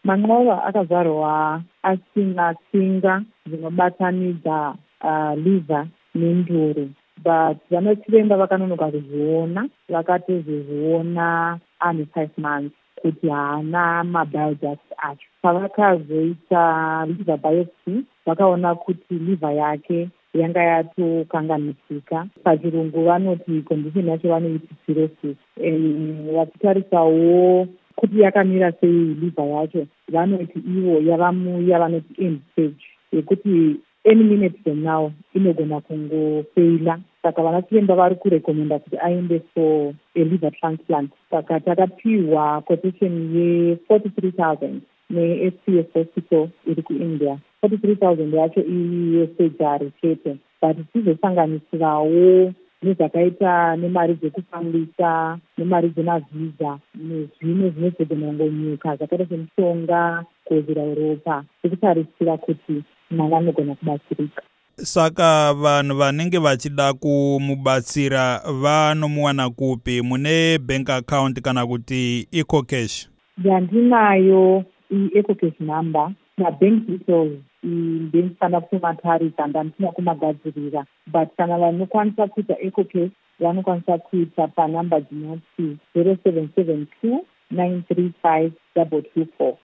Manqova akazvarwa asina tsinga dzinobatanidza liver nenduru, but vanachiremba vakanonoka kuzviona, vakatozozviona ane 5 months kuti haana mabile ducts acho. Pavakazoita liver biopsy vakaona kuti liver yake yanga yatokanganisika. Pachirungu vanoti condition yacho vanoiti cirrhosis. Vachitarisawo kuti yakamira sei liver yacho, vanoti ivo yavamuya vanoti end stage, yekuti any minute from now inogona kungofeila. Saka vanachiremba vari kurekomenda kuti aende for a liver transplant. Saka takapiwa quotation ye43,000 ne-SPS hospital iri kuIndia. 43,000 yacho iyesurgery chete, but tizosanganisirawo nezvakaita nemari dzekufambisa, nemari dzemavhiza, nezvimwe zvinozogona kungonyuka zvakaita semishonga, kuwedzera ropa, tikutarisira kuti mwana anogona kubatsirika. Saka vanhu vanenge vachida kumubatsira vanomuwana kupi? Mune bank account kana kuti ecocash? Ndinayo ecocash number nabank details ndinofanira kutomatarisa, ndandisina kumagadzirira, but kana vanokwanisa kuita ecocash vanokwanisa kuita panhamba dzinoti 0772 935 224.